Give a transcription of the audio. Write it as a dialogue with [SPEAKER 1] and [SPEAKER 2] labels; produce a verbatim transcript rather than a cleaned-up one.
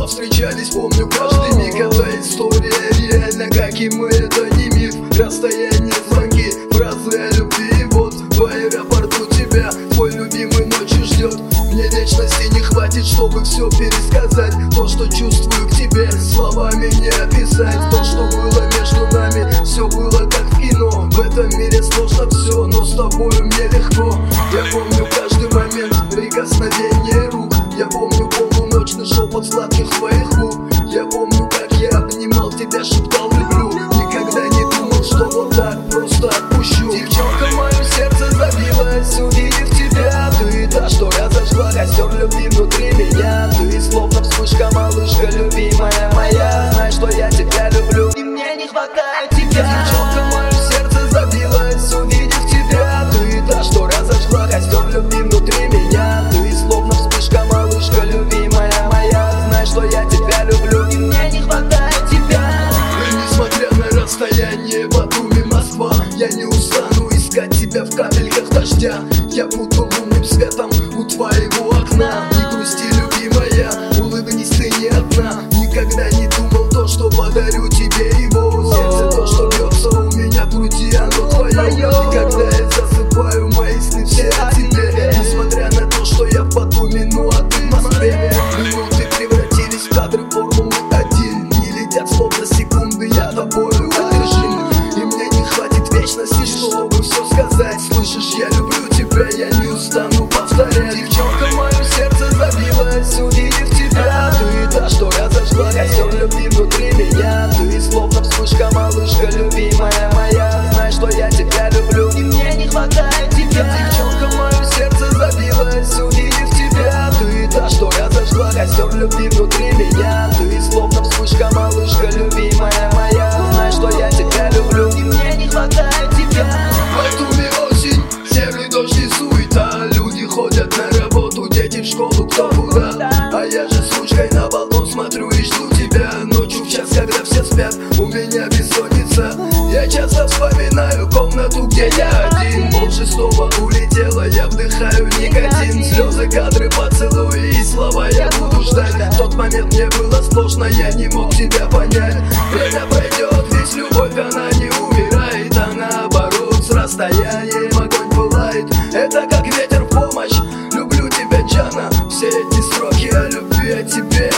[SPEAKER 1] снова встречались, помню каждый миг. Эта история реально, как и мы, это не миф. Расстояние, звонки, фразы о любви. Вот в аэропорту тебя твой любимый ночью ждет. Мне вечности не хватит, чтобы все пересказать. То, что чувствую к тебе, словами не описать. То, что было между нами, все было как в кино. В этом мире сложно все, но с тобою мне легко. Я помню каждый момент прикосновения рук. Я помню полуночный шепот сладких твоих губ. Я помню, как я обнимал тебя, шептал люблю. Никогда не думал, что вот так просто отпущу. Девчонка, мое сердце забилось, увидев тебя. Ты та, что разожгла костер любви внутри меня. Ты словно вспышка, малышка, любимая моя. Знай, что я тебя люблю, и мне не хватает тебя. Девчонка, мое сердце забилось, увидев тебя. Ты та, что разожгла костер любви внутри меня. Ты словно вспышка, малышка, любимая моя. Знай, что я тебя люблю, и мне не хватает тебя. И несмотря на расстояние, Батуми, Москва, я не устану искать тебя в капельках дождя. Я буду лунным светом у твоего окна. Не грусти, любимая, улыбнись, ты не одна. Никогда не думал то, что подарю тебе его. Сердце то, что бьется у меня в груди, оно твое. И когда я засыпаю, мои сны все о тебе. Несмотря на то, что я в Батуми, ну а ты в Москве. Минуты превратились в кадры формулы один. Не летят словно секунды, я тобою одержим. И мне не хватит вечности, чтобы все сказать. Слышишь, я люблю тебя, я не устану повторять. Девчонка, мое сердце забилось, увидев тебя. Ты та, что разожгла костер любви внутри меня. Ты словно вспышка, малышка, любимая моя. Знай, что я тебя люблю, и мне не хватает тебя. Девчонка, мое сердце забилось, увидев тебя. Ты та, что разожгла костер любви внутри меня. Ты словно вспышка, малышка, любимая моя. Знай, что я тебя люблю, и мне не хватает тебя. Батуми осень, серый дождь и суета. Люди ходят на работу, дети в школу, кто куда. А я же с ручкой на балкон смотрю и жду тебя. Ночью в час, когда все спят, у меня бессонница. Я часто вспоминаю комнату, где я один. Больше снова улетела, я вдыхаю никотин. Слезы, кадры, поцелуи и слова я буду ждать. В тот момент мне было сложно, я не мог тебя понять. Время пройдет, ведь любовь, она не умирает. А наоборот, с расстоянием огонь пылает. Это как ветер в помощь, люблю тебя, Джана. Все эти строки о любви, о тебе.